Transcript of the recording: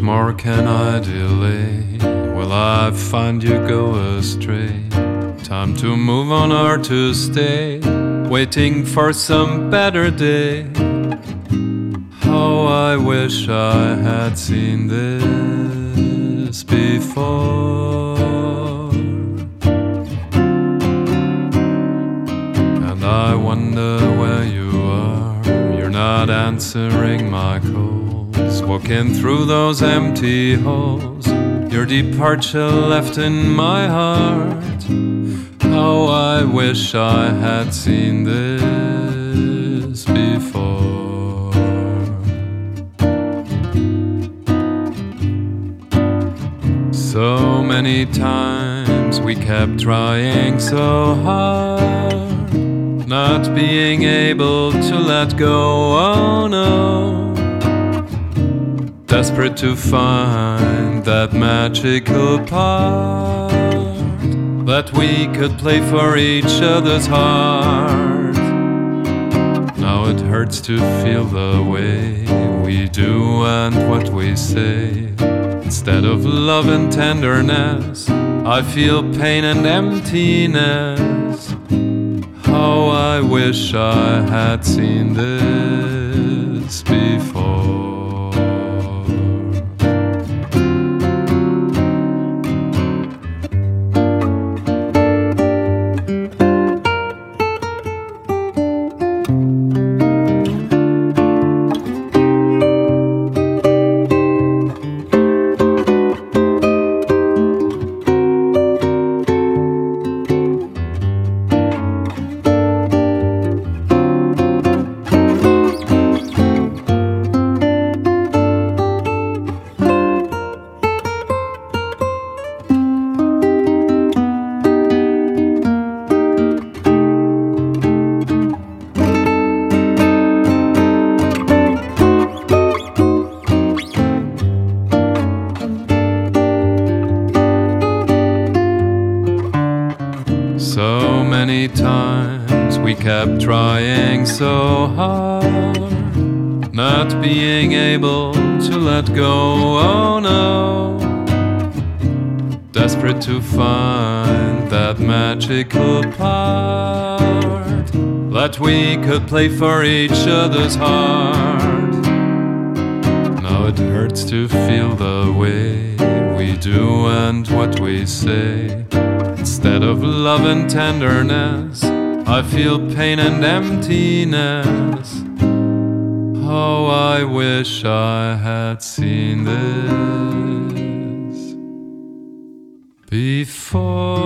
more can I delay? Will I find you go astray? Time to move on or to stay, waiting for some better day. How I wish I had seen this before. And I wonder where you are. You're not answering my calls, walking through those empty halls. Your departure left in my heart. How I wish I had seen this before. So many times we kept trying so hard, not being able to let go, oh no. Desperate to find that magical part that we could play for each other's heart. Now it hurts to feel the way we do and what we say. Instead of love and tenderness, I feel pain and emptiness. How I wish I had seen this before. So many times we kept trying so hard, not being able to let go, oh no. Desperate to find that magical part that we could play for each other's heart. Now it hurts to feel the way we do and what we say. Instead of love and tenderness, I feel pain and emptiness. How I wish I had seen this before.